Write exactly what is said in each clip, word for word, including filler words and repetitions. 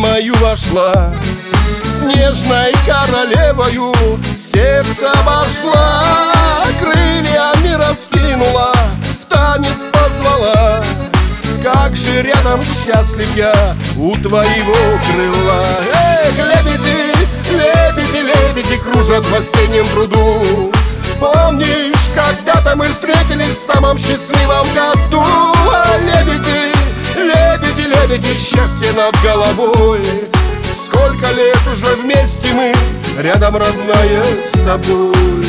мою вошла, снежной королевою сердце обожгла, крыльями раскинула, в танец позвала. Как же рядом счастлив я у твоего крыла. Эх, лебеди, лебеди, лебеди кружат в осеннем пруду. Помнишь, когда-то мы встретились в самом счастливом году? А лебеди, лебеди, лебеди, счастье над головой. Сколько лет уже вместе мы, рядом, родная, с тобой.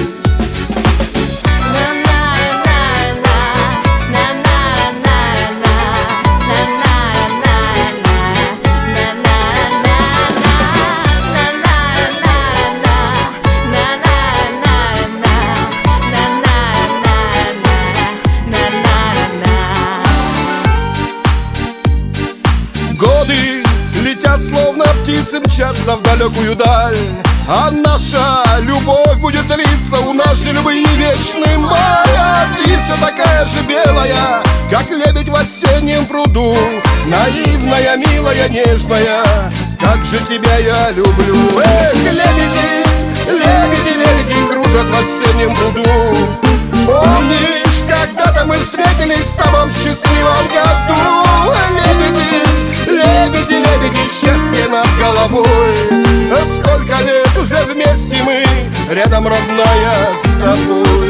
Годы летят, словно птицы мчатся в далекую даль, а наша любовь будет длиться у нашей любви вечный май. А ты все такая же белая, как лебедь в осеннем пруду, наивная, милая, нежная, как же тебя я люблю. Эх, лебеди, лебеди, лебеди кружат в осеннем пруду. Помнишь, когда-то мы встретились в самом счастливом году? Лебеди, лебеди, лебеди, счастье над головой. Сколько лет уже вместе мы, рядом, родная, с тобой.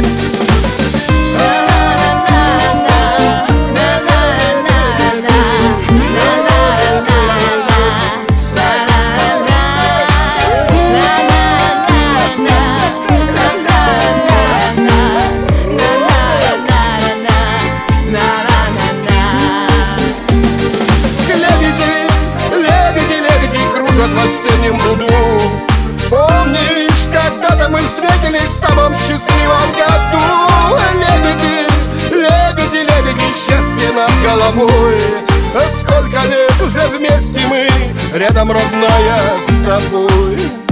В осеннем пруду. Помнишь, когда-то мы встретились в самом счастливом году? Лебеди, лебеди, лебеди, счастье над головой. Сколько лет уже вместе мы, рядом, родная, с тобой.